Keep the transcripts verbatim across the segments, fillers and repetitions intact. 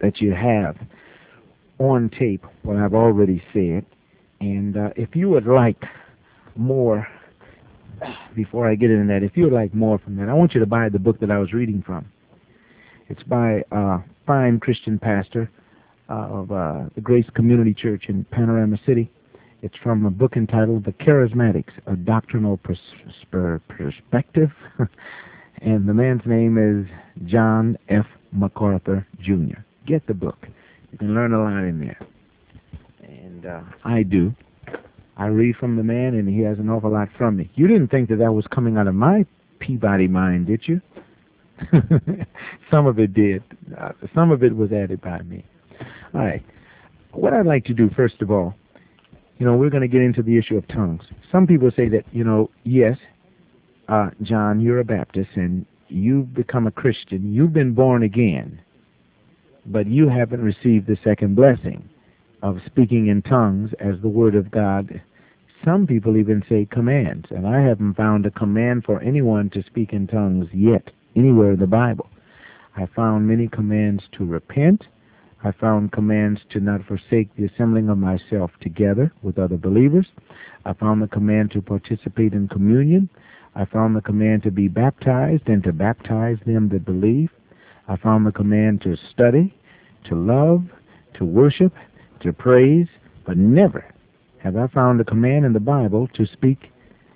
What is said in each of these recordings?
that you have on tape what I've already said. And uh, if you would like more, before I get into that, if you would like more from that, I want you to buy the book that I was reading from. It's by a fine Christian pastor uh, of uh, the Grace Community Church in Panorama City. It's from a book entitled The Charismatics, A Doctrinal Pers per Perspective. And the man's name is John F. MacArthur, Junior Get the book. You can learn a lot in there. And uh, I do. I read from the man, and he has an awful lot from me. You didn't think that that was coming out of my Peabody mind, did you? Some of it did. Uh, some of it was added by me. All right. What I'd like to do, first of all, you know, we're going to get into the issue of tongues. Some people say that, you know, yes, uh, John, you're a Baptist, and you've become a Christian. You've been born again, but you haven't received the second blessing of speaking in tongues as the Word of God. Some people even say commands, and I haven't found a command for anyone to speak in tongues yet, anywhere in the Bible. I found many commands to repent. I found commands to not forsake the assembling of myself together with other believers. I found the command to participate in communion. I found the command to be baptized and to baptize them that believe. I found the command to study, to love, to worship, to praise, but never have I found a command in the Bible to speak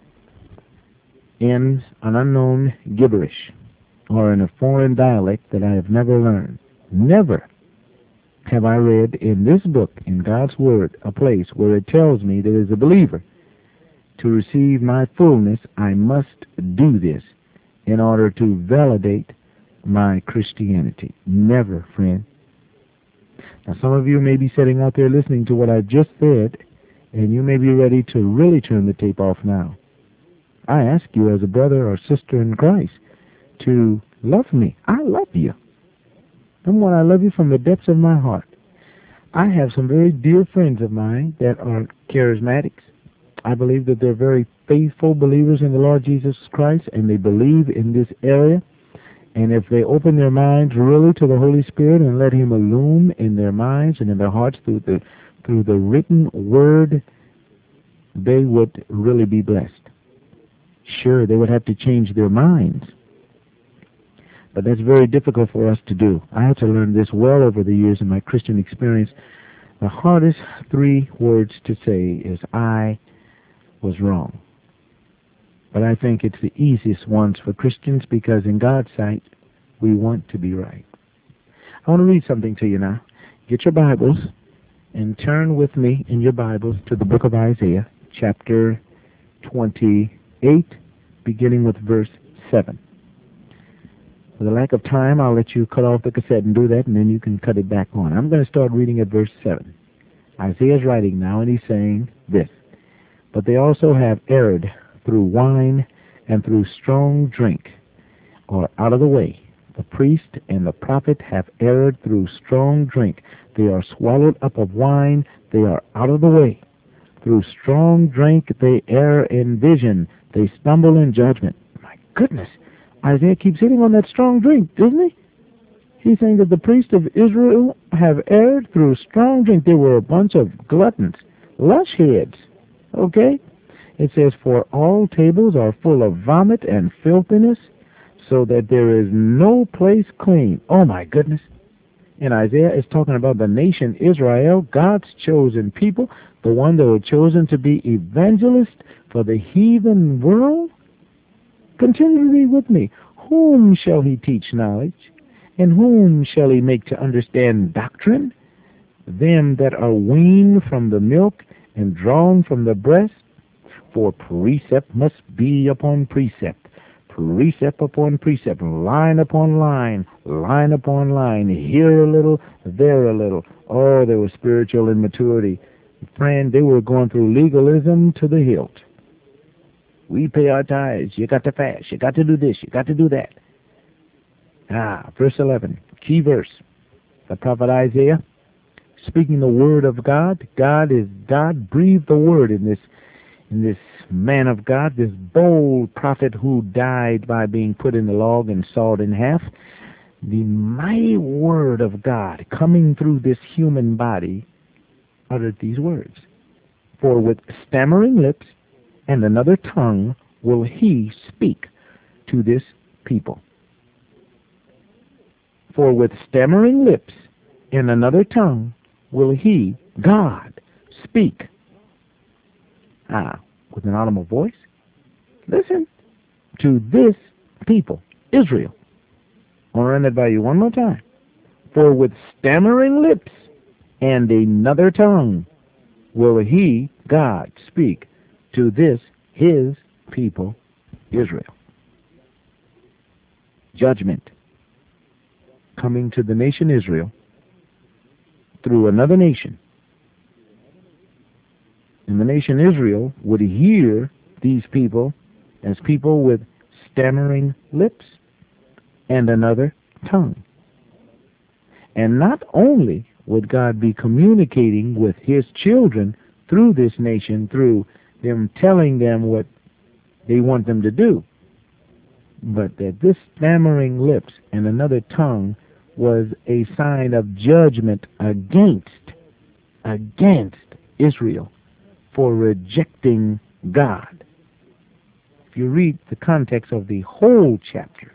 in an unknown gibberish or in a foreign dialect that I have never learned. Never have I read in this book, in God's Word, a place where it tells me that as a believer, to receive my fullness, I must do this in order to validate my Christianity. Never, friend. Now, some of you may be sitting out there listening to what I just said, and you may be ready to really turn the tape off now. I ask you as a brother or sister in Christ to love me. I love you. Number one, I love you from the depths of my heart. I have some very dear friends of mine that are charismatics. I believe that they're very faithful believers in the Lord Jesus Christ, and they believe in this area. And if they open their minds really to the Holy Spirit and let Him illumine in their minds and in their hearts through the through the written Word, they would really be blessed. Sure, they would have to change their minds. But that's very difficult for us to do. I had to learn this well over the years in my Christian experience. The hardest three words to say is, I was wrong. But I think it's the easiest ones for Christians because in God's sight, we want to be right. I want to read something to you now. Get your Bibles and turn with me in your Bibles to the book of Isaiah, chapter twenty-eight, beginning with verse seven. For the lack of time, I'll let you cut off the cassette and do that, and then you can cut it back on. I'm going to start reading at verse seven. Isaiah's writing now, and he's saying this, but they also have erred through wine and through strong drink, or out of the way. The priest and the prophet have erred through strong drink. They are swallowed up of wine. They are out of the way. Through strong drink they err in vision. They stumble in judgment. My goodness. Isaiah keeps hitting on that strong drink, doesn't he? He's saying that the priests of Israel have erred through strong drink. They were a bunch of gluttons, lush heads. Okay? It says, for all tables are full of vomit and filthiness, so that there is no place clean. Oh, my goodness. And Isaiah is talking about the nation Israel, God's chosen people, the one that were chosen to be evangelists for the heathen world. Continue to read with me. Whom shall he teach knowledge? And whom shall he make to understand doctrine? Them that are weaned from the milk and drawn from the breast? For precept must be upon precept, precept upon precept, line upon line, line upon line, here a little, there a little. Oh, there was spiritual immaturity. Friend, they were going through legalism to the hilt. We pay our tithes. You got to fast. You got to do this. You got to do that. Ah, verse eleven, key verse. The prophet Isaiah, speaking the word of God. God is God breathed the word in this in this man of God, this bold prophet who died by being put in the log and sawed in half. the mighty word of God coming through this human body uttered these words. For with stammering lips and another tongue will he speak to this people. For with stammering lips and another tongue will he, God, speak. Ah, with an audible voice? Listen to this people, Israel. I'll run that by you one more time. For with stammering lips and another tongue will he, God, speak to this his people, Israel. Judgment coming to the nation Israel through another nation. And the nation Israel would hear these people as people with stammering lips and another tongue. And not only would God be communicating with his children through this nation, through them telling them what they want them to do, but that this stammering lips and another tongue was a sign of judgment against, against Israel for rejecting God. If you read the context of the whole chapter,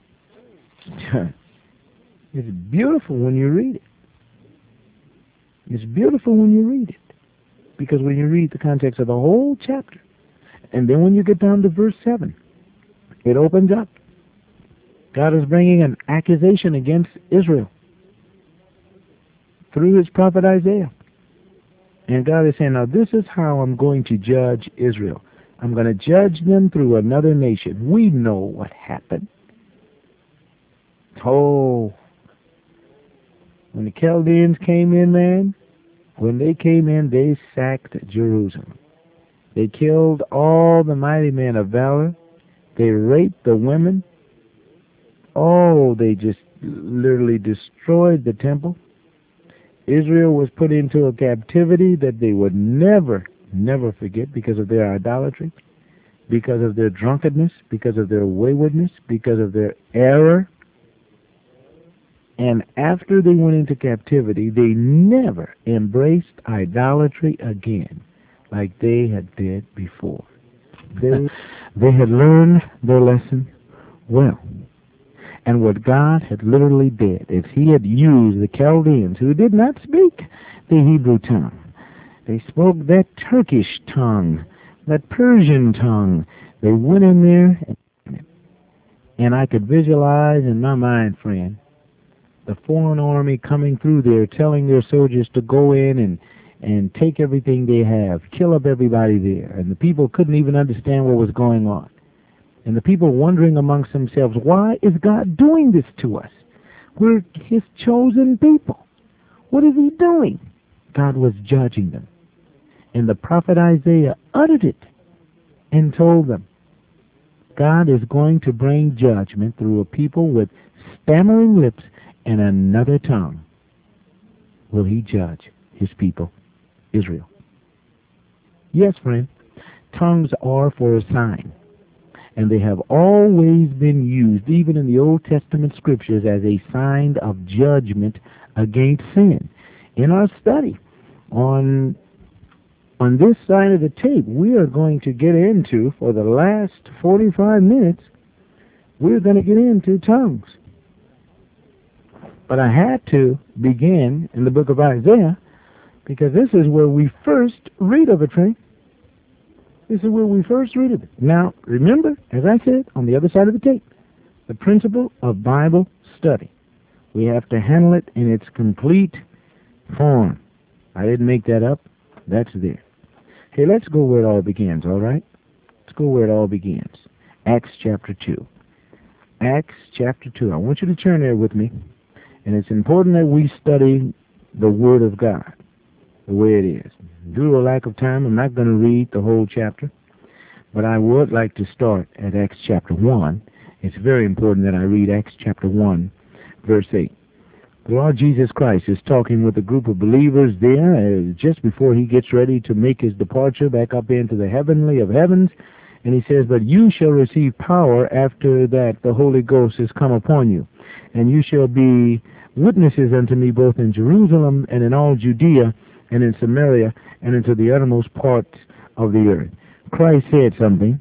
it's beautiful when you read it. It's beautiful when you read it. Because when you read the context of the whole chapter, and then when you get down to verse seven, it opens up. God is bringing an accusation against Israel through his prophet Isaiah. And God is saying, now this is how I'm going to judge Israel. I'm going to judge them through another nation. We know what happened. Oh, when the Chaldeans came in, man, when they came in, they sacked Jerusalem. They killed all the mighty men of valor. They raped the women. Oh, they just literally destroyed the temple. Israel was put into a captivity that they would never, never forget because of their idolatry, because of their drunkenness, because of their waywardness, because of their error. And after they went into captivity, they never embraced idolatry again like they had did before. They, they had learned their lesson well. And what God had literally did is he had used the Chaldeans, who did not speak the Hebrew tongue. They spoke that Turkish tongue, that Persian tongue. They went in there, and I could visualize in my mind, friend, the foreign army coming through there, telling their soldiers to go in and, and take everything they have, kill up everybody there. And the people couldn't even understand what was going on. And the people wondering amongst themselves, why is God doing this to us? We're his chosen people. What is he doing? God was judging them. And the prophet Isaiah uttered it and told them, God is going to bring judgment through a people with stammering lips and another tongue. Will he judge his people, Israel? Yes, friend, tongues are for a sign. And they have always been used, even in the Old Testament scriptures, as a sign of judgment against sin. In our study on, on this side of the tape, we are going to get into, for the last forty-five minutes, we're going to get into tongues. But I had to begin in the book of Isaiah, because this is where we first read of it, friend. This is where we first read of it. Now, remember, as I said, on the other side of the tape, the principle of Bible study. We have to handle it in its complete form. I didn't make that up. That's there. Hey, let's go where it all begins, all right? Let's go where it all begins. Acts chapter two. Acts chapter two. I want you to turn there with me. And it's important that we study the Word of God the way it is. Due to a lack of time, I'm not going to read the whole chapter, but I would like to start at Acts chapter one. It's very important that I read Acts chapter one, verse eight. The Lord Jesus Christ is talking with a group of believers there uh, just before he gets ready to make his departure back up into the heavenly of heavens. And he says, but you shall receive power after that the Holy Ghost has come upon you. And you shall be witnesses unto me both in Jerusalem and in all Judea and in Samaria and into the uttermost parts of the earth. Christ said something,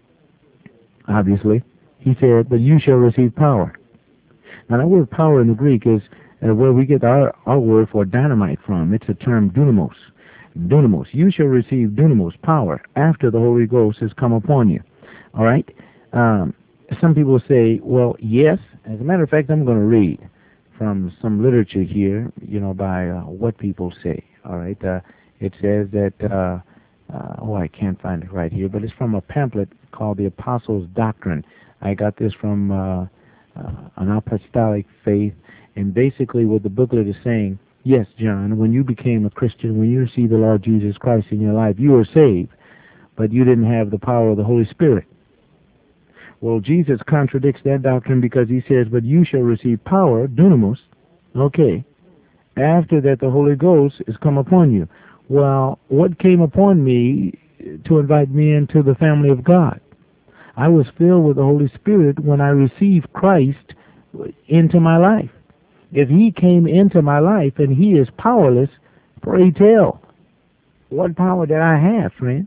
obviously. He said, but you shall receive power. Now, that word power in the Greek is uh, where we get our, our word for dynamite from. It's a term dunamos. Dunamos. You shall receive dunamos, power, after the Holy Ghost has come upon you. All right? Um, some people say, well, yes. As a matter of fact, I'm going to read from some literature here, you know, by uh, What People Say. All right? Uh, it says that, uh, uh, oh, I can't find it right here, but it's from a pamphlet called The Apostles' Doctrine. I got this from uh, uh, an apostolic faith, and basically what the booklet is saying, yes, John, when you became a Christian, when you received the Lord Jesus Christ in your life, you were saved, but you didn't have the power of the Holy Spirit. Well, Jesus contradicts that doctrine because he says, but you shall receive power, dunamos, okay, after that the Holy Ghost is come upon you. Well, what came upon me to invite me into the family of God? I was filled with the Holy Spirit when I received Christ into my life. If he came into my life and he is powerless, pray tell, what power did I have, friend?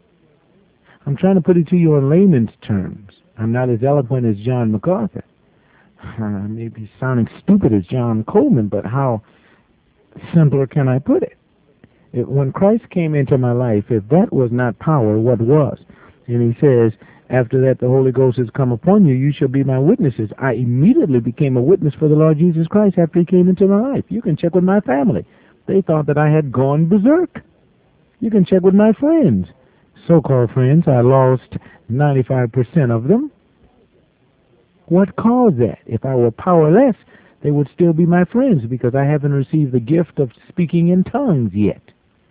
I'm trying to put it to you in layman's terms. I'm not as eloquent as John MacArthur. I may be sounding stupid as John Coleman, but how simpler can I put it? If, when Christ came into my life, if that was not power, what was? And he says, after that the Holy Ghost has come upon you, you shall be my witnesses. I immediately became a witness for the Lord Jesus Christ after he came into my life. You can check with my family. They thought that I had gone berserk. You can check with my friends. So-called friends, I lost ninety-five percent of them. What caused that? If I were powerless, they would still be my friends because I haven't received the gift of speaking in tongues yet.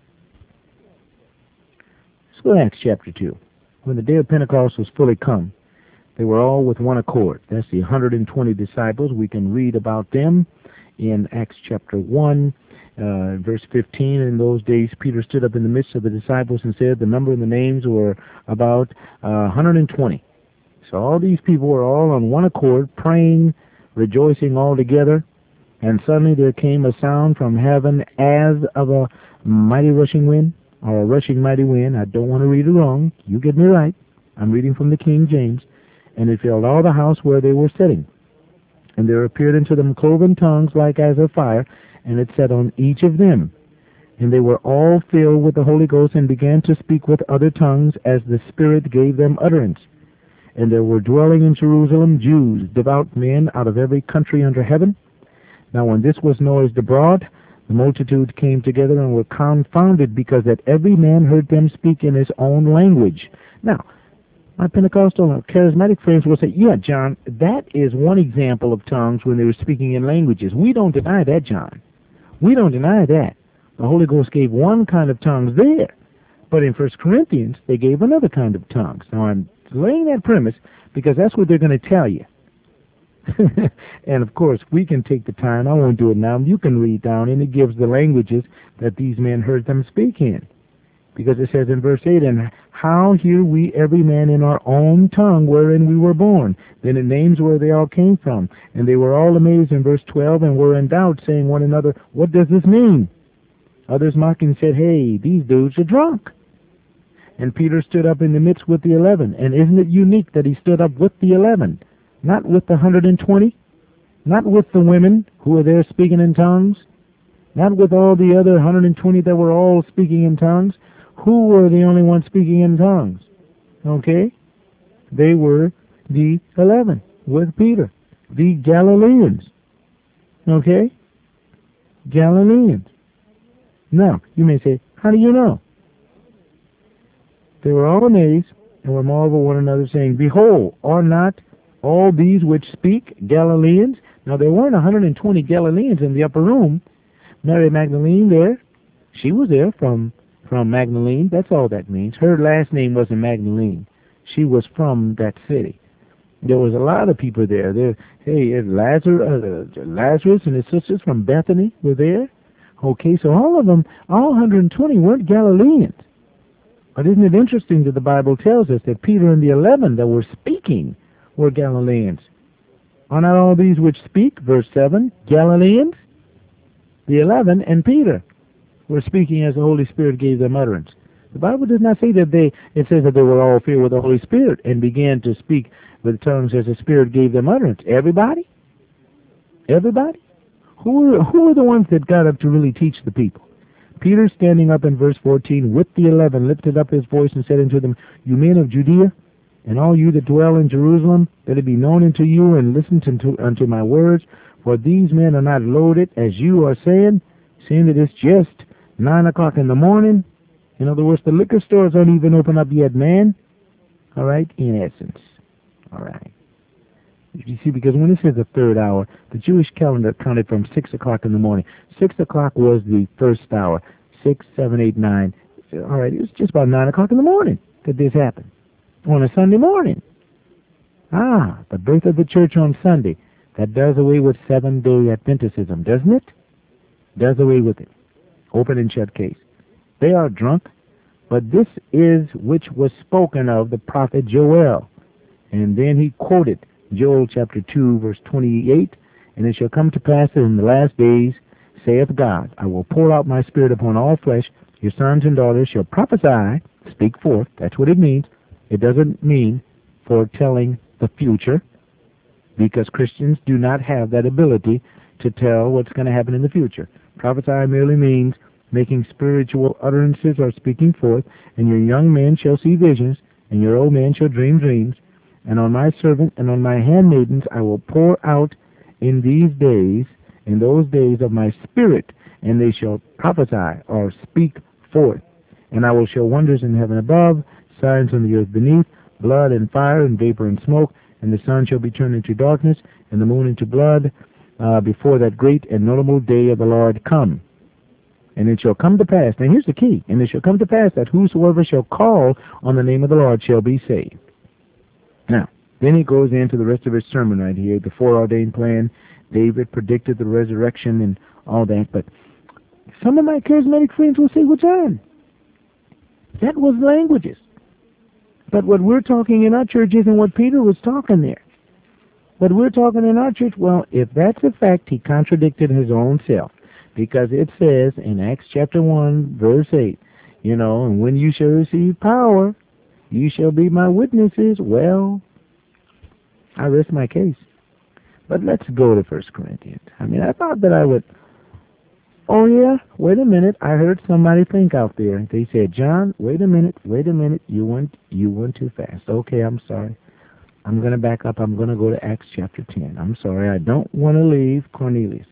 Let's go to Acts chapter two. When the day of Pentecost was fully come, they were all with one accord. That's the one hundred twenty disciples. We can read about them in Acts chapter one, uh, verse fifteen. In those days, Peter stood up in the midst of the disciples and said the number and the names were about uh, one hundred twenty. So all these people were all on one accord, praying, rejoicing all together. And suddenly there came a sound from heaven as of a mighty rushing wind, or a rushing mighty wind. I don't want to read it wrong. You get me right. I'm reading from the King James. And it filled all the house where they were sitting. And there appeared unto them cloven tongues like as of fire, and it sat on each of them. And they were all filled with the Holy Ghost, and began to speak with other tongues as the Spirit gave them utterance. And there were dwelling in Jerusalem Jews, devout men out of every country under heaven. Now when this was noised abroad, the multitude came together and were confounded, because that every man heard them speak in his own language. Now, my Pentecostal and charismatic friends will say, yeah, John, that is one example of tongues when they were speaking in languages. We don't deny that, John. We don't deny that. The Holy Ghost gave one kind of tongues there. But in First Corinthians, they gave another kind of tongues. Now, I'm laying that premise because that's what they're going to tell you. And, of course, we can take the time. I won't do it now. You can read down, and it gives the languages that these men heard them speak in. Because it says in verse eight, and how hear we every man in our own tongue wherein we were born? Then it names where they all came from. And they were all amazed in verse twelve, and were in doubt, saying one another, what does this mean? Others mocking said, hey, these dudes are drunk. And Peter stood up in the midst with the eleven. And isn't it unique that he stood up with the eleven? Not with the one hundred twenty? Not with the women who were there speaking in tongues? Not with all the other one hundred twenty that were all speaking in tongues? Who were the only ones speaking in tongues? Okay? They were the eleven with Peter. The Galileans. Okay? Galileans. Now, you may say, how do you know? They were all amazed, and were marveled one another, saying, behold, are not all these which speak Galileans? Now, there weren't one hundred twenty Galileans in the upper room. Mary Magdalene there, she was there from, from Magdalene. That's all that means. Her last name wasn't Magdalene. She was from that city. There was a lot of people there. There, hey, Lazarus, uh, Lazarus and his sisters from Bethany were there. Okay, so all of them, all one hundred twenty weren't Galileans. But isn't it interesting that the Bible tells us that Peter and the eleven that were speaking were Galileans? Are not all these which speak, verse seven, Galileans? The eleven and Peter were speaking as the Holy Spirit gave them utterance. The Bible does not say that they, it says that they were all filled with the Holy Spirit and began to speak with tongues as the Spirit gave them utterance. Everybody? Everybody? Who were, who were the ones that got up to really teach the people? Peter, standing up in verse fourteen, with the eleven, lifted up his voice and said unto them, You men of Judea, and all you that dwell in Jerusalem, let it be known unto you, and listen to, unto my words, for these men are not loaded, as you are saying, seeing that it's just nine o'clock in the morning. In other words, the liquor stores aren't even open up yet, man. All right, in essence. All right. You see, because when it says the third hour, the Jewish calendar counted from six o'clock in the morning. Six o'clock was the first hour. Six, seven, eight, nine. All right, it was just about nine o'clock in the morning that this happened. On a Sunday morning. Ah, the birth of the church on Sunday. That does away with seven-day Adventism, doesn't it? Does away with it. Open and shut case. They are drunk, but this is which was spoken of the prophet Joel. And then he quoted Joel chapter two, verse twenty-eight, And it shall come to pass that in the last days, saith God, I will pour out my spirit upon all flesh. Your sons and daughters shall prophesy, speak forth. That's what it means. It doesn't mean foretelling the future, because Christians do not have that ability to tell what's going to happen in the future. Prophesy merely means making spiritual utterances or speaking forth, and your young men shall see visions, and your old men shall dream dreams. And on my servant and on my handmaidens I will pour out in these days, in those days of my spirit, and they shall prophesy or speak forth. And I will show wonders in heaven above, signs on the earth beneath, blood and fire and vapor and smoke, and the sun shall be turned into darkness, and the moon into blood, uh, before that great and notable day of the Lord come. And it shall come to pass, and here's the key, and it shall come to pass that whosoever shall call on the name of the Lord shall be saved. Now, then he goes into the rest of his sermon right here, the foreordained plan. David predicted the resurrection and all that, but some of my charismatic friends will say, well, John, that was languages. But what we're talking in our church isn't what Peter was talking there. What we're talking in our church, well, if that's a fact, he contradicted his own self. Because it says in Acts chapter one, verse eight, you know, and when you shall receive power, you shall be my witnesses. Well, I rest my case. But let's go to First Corinthians. I mean, I thought that I would, oh yeah, wait a minute, I heard somebody think out there. They said, John, wait a minute, wait a minute, you went, you went too fast. Okay, I'm sorry. I'm going to back up. I'm going to go to Acts chapter ten. I'm sorry, I don't want to leave Cornelius.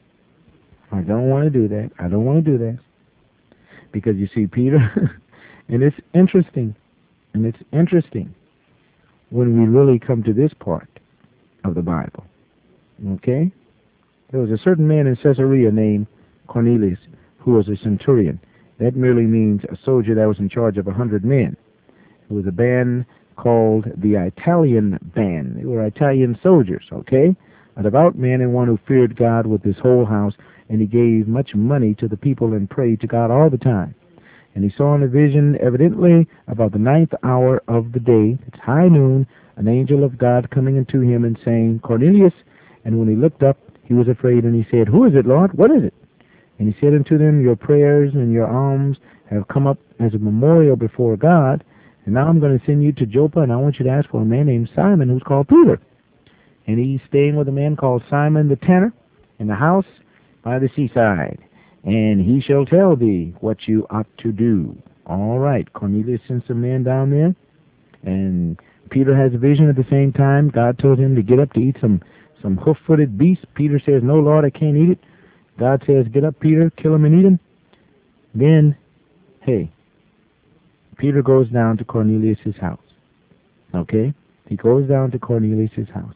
I don't want to do that. I don't want to do that. Because you see, Peter, and it's interesting, and it's interesting when we really come to this part of the Bible. Okay? There was a certain man in Caesarea named Cornelius who was a centurion. That merely means a soldier that was in charge of a hundred men. It was a band called the Italian band. They were Italian soldiers, okay? A devout man and one who feared God with his whole house, and he gave much money to the people and prayed to God all the time. And he saw in a vision, evidently about the ninth hour of the day, it's high noon, an angel of God coming unto him and saying, Cornelius. And when he looked up, he was afraid, and he said, Who is it, Lord? What is it? And he said unto them, Your prayers and your alms have come up as a memorial before God, and now I'm going to send you to Joppa, and I want you to ask for a man named Simon who's called Peter. And he's staying with a man called Simon the tanner in the house by the seaside, and he shall tell thee what you ought to do. All right, Cornelius sends some men down there, and Peter has a vision at the same time. God told him to get up to eat some, some hoof-footed beast. Peter says, no, Lord, I can't eat it. God says, get up, Peter, kill him and eat him. Then, hey, Peter goes down to Cornelius' house. Okay? He goes down to Cornelius' house.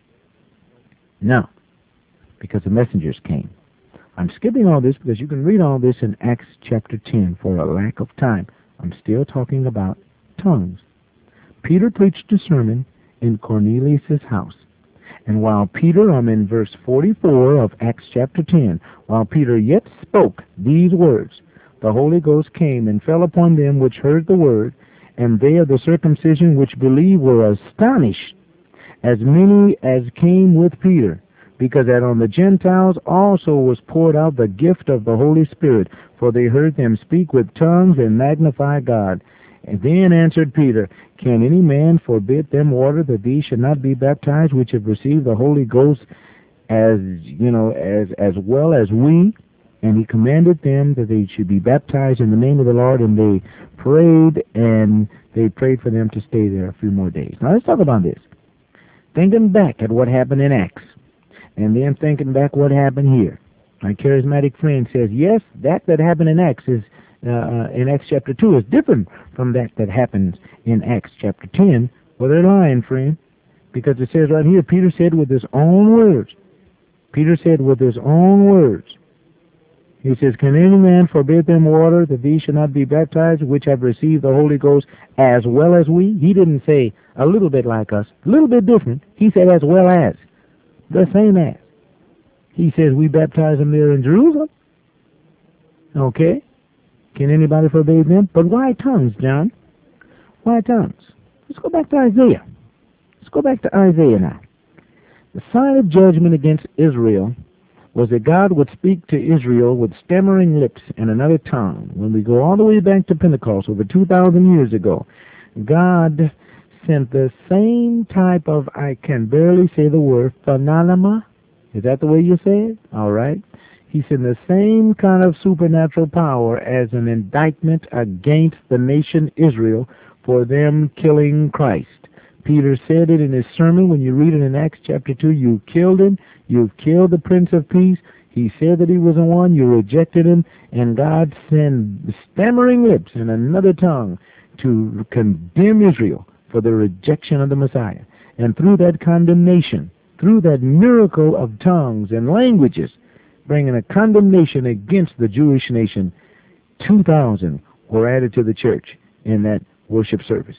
Now, because the messengers came. I'm skipping all this because you can read all this in Acts chapter ten for a lack of time. I'm still talking about tongues. Peter preached a sermon in Cornelius' house. And while Peter, I'm in verse forty-four of Acts chapter ten, while Peter yet spoke these words, the Holy Ghost came and fell upon them which heard the word, and they of the circumcision which believed were astonished, as many as came with Peter, because that on the Gentiles also was poured out the gift of the Holy Spirit, for they heard them speak with tongues and magnify God. And then answered Peter, Can any man forbid them water, that these should not be baptized, which have received the Holy Ghost, as you know, as as well as we? And he commanded them that they should be baptized in the name of the Lord, and they prayed, and they prayed for them to stay there a few more days. Now let's talk about this. Thinking back at what happened in Acts, and then thinking back what happened here. My charismatic friend says, yes, that that happened in Acts is uh, in Acts chapter two is different from that that happens in Acts chapter ten. Well, they're lying, friend, because it says right here, Peter said with his own words. Peter said with his own words. He says, Can any man forbid them water, that these should not be baptized, which have received the Holy Ghost, as well as we? He didn't say a little bit like us, a little bit different. He said as well as, the same as. He says we baptize them there in Jerusalem. Okay. Can anybody forbid them? But why tongues, John? Why tongues? Let's go back to Isaiah. Let's go back to Isaiah now. The sign of judgment against Israel was that God would speak to Israel with stammering lips and another tongue. When we go all the way back to Pentecost, over two thousand years ago, God sent the same type of, I can barely say the word, phenomena. Is that the way you say it? All right. He sent the same kind of supernatural power as an indictment against the nation Israel for them killing Christ. Peter said it in his sermon. When you read it in Acts chapter two, you killed him. You've killed the Prince of Peace. He said that he was the one. You rejected him. And God sent stammering lips and another tongue to condemn Israel for the rejection of the Messiah. And through that condemnation, through that miracle of tongues and languages, bringing a condemnation against the Jewish nation, two thousand were added to the church in that worship service.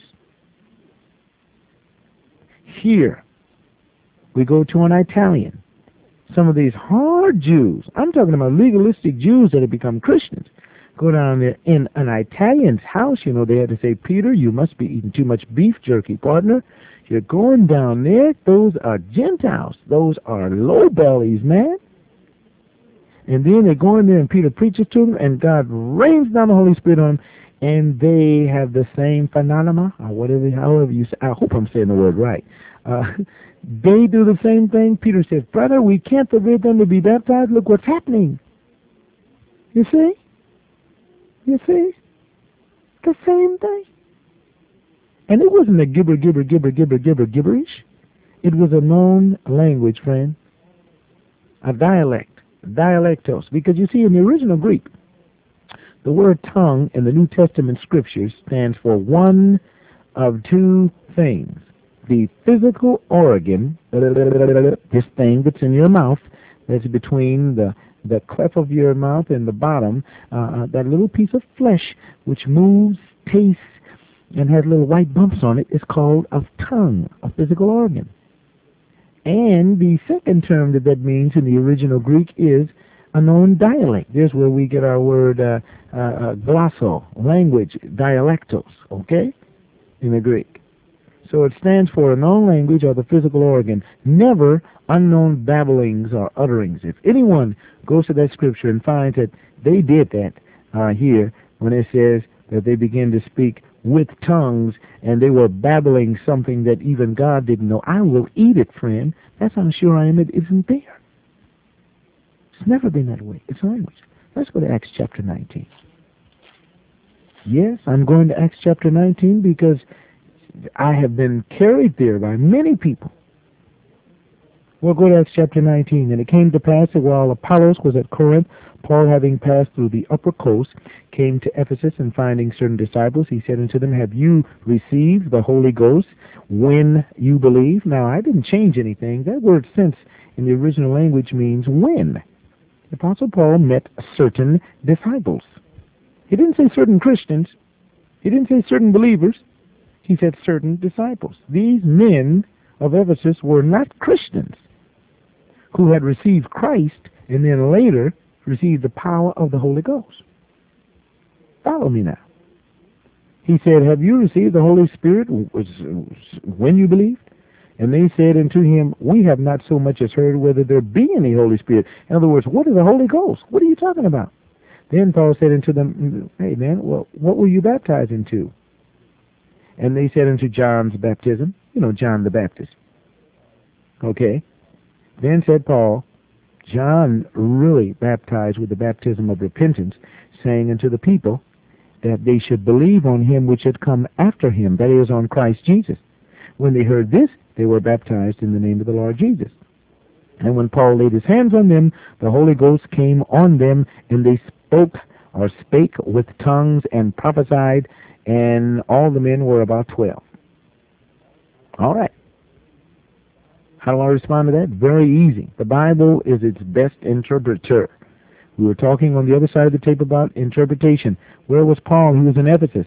Here, we go to an Italian. Some of these hard Jews, I'm talking about legalistic Jews that have become Christians, go down there in an Italian's house. You know, they had to say, Peter, you must be eating too much beef jerky, partner. You're going down there. Those are Gentiles. Those are low bellies, man. And then they go in there and Peter preaches to them, and God rains down the Holy Spirit on them, and they have the same phenomena, or whatever, however you say. I hope I'm saying the word right. Uh, they do the same thing. Peter says, brother, we can't forbid them to be baptized. Look what's happening. You see? You see? The same thing. And it wasn't a gibber, gibber, gibber, gibber, gibber, gibberish. It was a known language, friend. A dialect. Dialectos. Because you see, in the original Greek, the word tongue in the New Testament scriptures stands for one of two things. The physical organ, this thing that's in your mouth, that's between the, the cleft of your mouth and the bottom, uh, that little piece of flesh which moves, tastes, and has little white bumps on it, is called a tongue, a physical organ. And the second term that that means in the original Greek is a known dialect. There's where we get our word uh, uh, uh, glosso, language, dialectos, okay, in the Greek. So it stands for a known language or the physical organ, never unknown babblings or utterings. If anyone goes to that scripture and finds that they did that uh, here, when it says that they began to speak with tongues and they were babbling something that even God didn't know, I will eat it, friend. That's how sure I am it isn't there. It's never been that way. It's language. Let's go to Acts chapter nineteen. Yes, I'm going to Acts chapter nineteen because I have been carried there by many people. We'll go to Acts chapter nineteen. And it came to pass that while Apollos was at Corinth, Paul, having passed through the upper coast, came to Ephesus, and finding certain disciples, he said unto them, Have you received the Holy Ghost when you believe? Now, I didn't change anything. That word since in the original language means when. The Apostle Paul met certain disciples. He didn't say certain Christians. He didn't say certain believers. He said certain disciples. These men of Ephesus were not Christians who had received Christ and then later received the power of the Holy Ghost. Follow me now. He said, have you received the Holy Spirit when you believed? And they said unto him, We have not so much as heard whether there be any Holy Spirit. In other words, what is the Holy Ghost? What are you talking about? Then Paul said unto them, Hey, man, well, what were you baptized into? And they said unto John's baptism, you know, John the Baptist. Okay. Then said Paul, John really baptized with the baptism of repentance, saying unto the people that they should believe on him which had come after him, that is, on Christ Jesus. When they heard this, they were baptized in the name of the Lord Jesus. And when Paul laid his hands on them, the Holy Ghost came on them, and they spoke or spake with tongues and prophesied, and all the men were about twelve. All right. How do I respond to that? Very easy. The Bible is its best interpreter. We were talking on the other side of the tape about interpretation. Where was Paul? He was in Ephesus.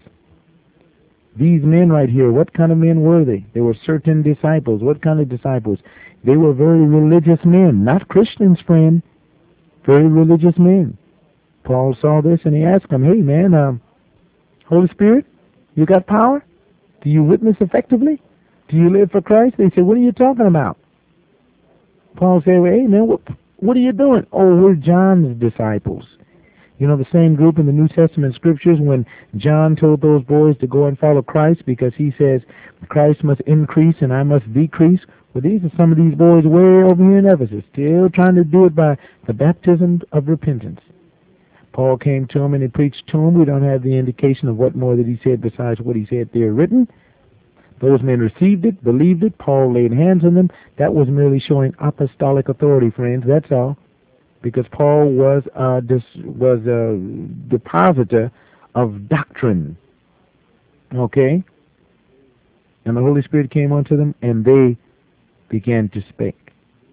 These men right here, what kind of men were they? They were certain disciples. What kind of disciples? They were very religious men, not Christians, friend. Very religious men. Paul saw this and he asked them, Hey, man, um, Holy Spirit, you got power? Do you witness effectively? Do you live for Christ? They said, What are you talking about? Paul said, well, Hey, man, what, what are you doing? Oh, we're John's disciples. You know, the same group in the New Testament scriptures when John told those boys to go and follow Christ because he says Christ must increase and I must decrease. Well, these are some of these boys way over here in Ephesus, still trying to do it by the baptism of repentance. Paul came to him and he preached to him. We don't have the indication of what more that he said besides what he said there written. Those men received it, believed it. Paul laid hands on them. That was merely showing apostolic authority, friends. That's all. Because Paul was a, was a depositor of doctrine. Okay? And the Holy Spirit came unto them, and they began to speak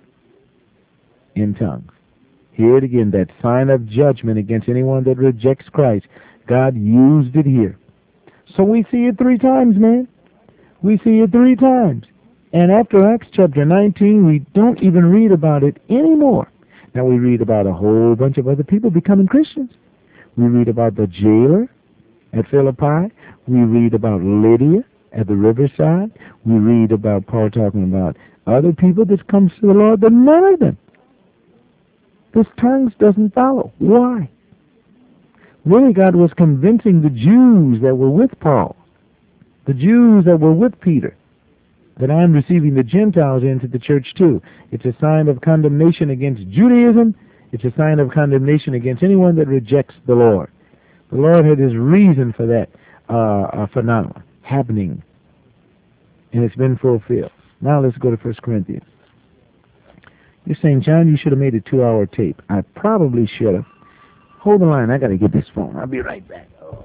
in tongues. Hear it again, that sign of judgment against anyone that rejects Christ. God used it here. So we see it three times, man. We see it three times. And after Acts chapter nineteen, we don't even read about it anymore. Now we read about a whole bunch of other people becoming Christians. We read about the jailer at Philippi. We read about Lydia at the riverside. We read about Paul talking about other people that comes to the Lord, but none of them. This tongues doesn't follow. Why? Really, God was convincing the Jews that were with Paul, the Jews that were with Peter, that I am receiving the Gentiles into the church too. It's a sign of condemnation against Judaism. It's a sign of condemnation against anyone that rejects the Lord. The Lord had his reason for that uh, phenomenon happening, and it's been fulfilled. Now let's go to First Corinthians. You're saying, John, you should have made a two-hour tape. I probably should have. Hold the line. I got to get this phone. I'll be right back. Oh.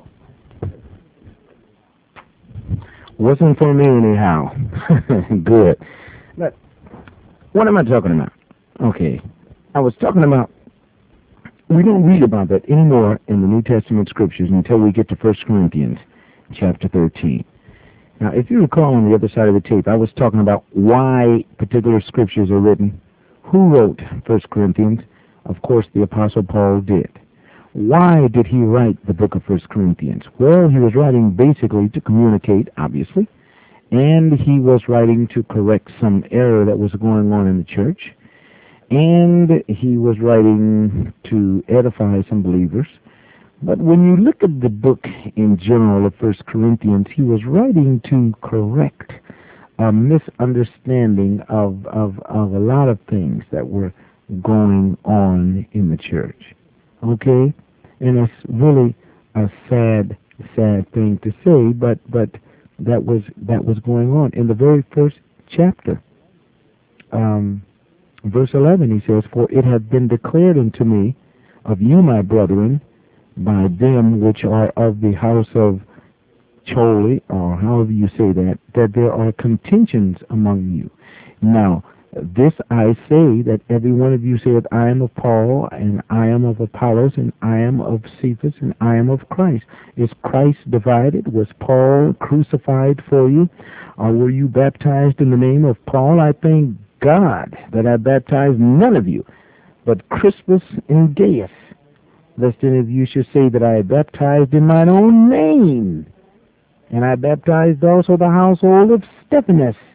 Wasn't for me anyhow. Good. But what am I talking about? Okay. I was talking about, we don't read about that anymore in the New Testament scriptures until we get to First Corinthians chapter thirteen. Now, if you recall on the other side of the tape, I was talking about why particular scriptures are written. Who wrote First Corinthians? Of course, the Apostle Paul did. Why did he write the book of First Corinthians? Well, he was writing basically to communicate, obviously, and he was writing to correct some error that was going on in the church, and he was writing to edify some believers. But when you look at the book in general of First Corinthians, he was writing to correct a misunderstanding of, of, of a lot of things that were going on in the church. Okay? And it's really a sad, sad thing to say, but but that was that was going on. In the very first chapter, um, verse eleven, he says, For it hath been declared unto me of you, my brethren, by them which are of the house of Chole, or however you say that, that there are contentions among you. Now, this I say, that every one of you saith, I am of Paul, and I am of Apollos, and I am of Cephas, and I am of Christ. Is Christ divided? Was Paul crucified for you? Or were you baptized in the name of Paul? I thank God that I baptized none of you, but Crispus and Gaius, lest any of you should say that I baptized in mine own name. And I baptized also the household of Stephanas.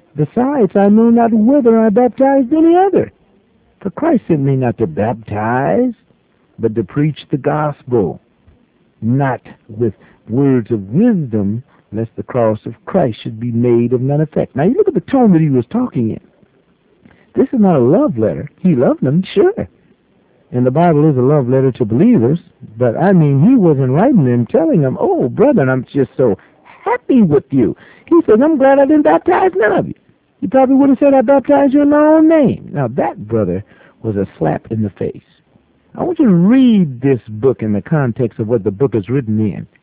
Besides, I know not whether I baptized any other. For Christ sent me not to baptize, but to preach the gospel, not with words of wisdom, lest the cross of Christ should be made of none effect. Now you look at the tone that he was talking in. This is not a love letter. He loved them, sure. And the Bible is a love letter to believers, but I mean, he wasn't writing them telling them, oh, brother, I'm just so happy with you. He said, I'm glad I didn't baptize none of you. He probably would have said, I baptized you in my own name. Now that, brother, was a slap in the face. I want you to read this book in the context of what the book is written in.